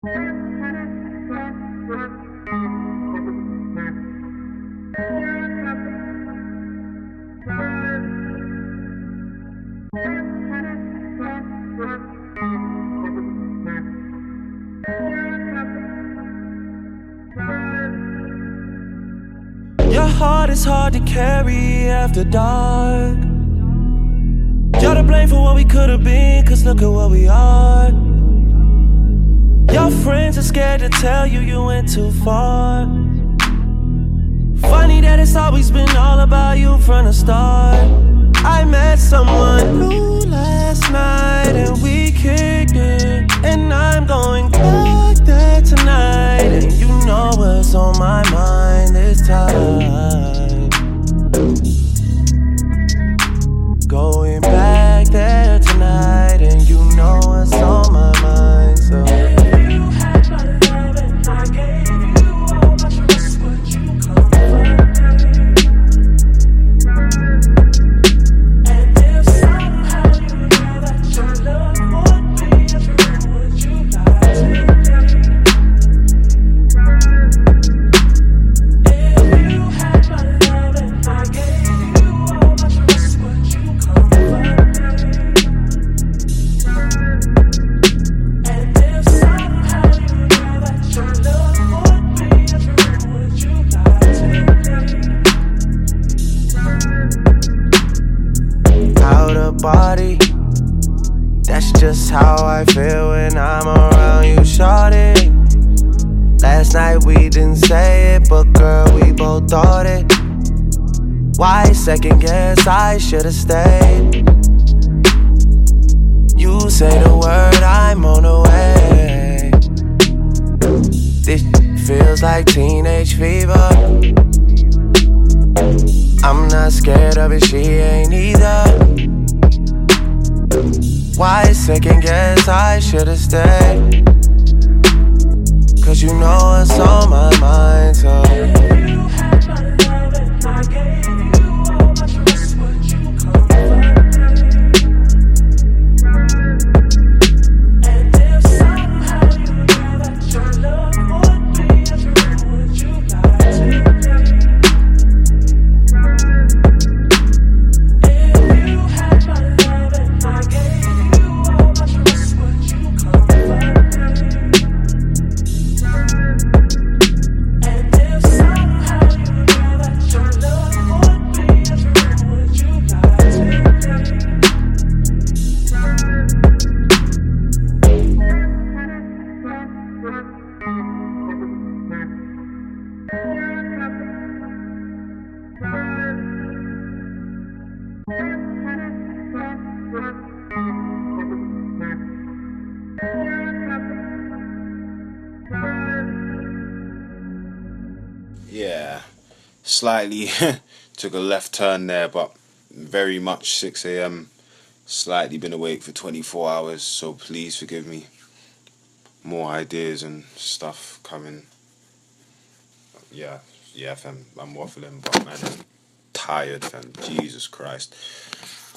Your heart is hard to carry after dark. You're to blame for what we could have been, cause look at what we are. Your friends are scared to tell you you went too far. Funny that it's always been all about you from the start. I met someone new last night and we kicked it, and I'm going back there tonight, and you know what's on my mind this time. Going back there tonight, and you know what's on my mind. So if you had my love and I gave you all my trust, would you come back? And if somehow you knew that your love would be true, would you lie to me? If you had my love and I gave you all my trust, would you come back? And if somehow you knew that your love would be true, would you lie to me? Out of body, that's just how I feel when I'm around you, shawty. Last night we didn't say it, but girl, we both thought it. Why second guess? I should've stayed. You say the word, I'm on the way. This feels like teenage fever. I'm not scared of it, she ain't either. Why second guess? I should've stayed. Cause you know what's on my mind, so if you had my love and I gave you all my trust, would you come back? And if somehow you knew that your love would be true, would you lie to me? If you had my love and I gave you all my trust, would you come back? And if somehow you knew that your love would be true, would you lie to me? Yeah, slightly took a left turn there, but very much 6 a.m. Slightly been awake for 24 hours, so please forgive me. More ideas and stuff coming. Yeah, fam, I'm waffling, but man, I'm tired, fam. Jesus Christ.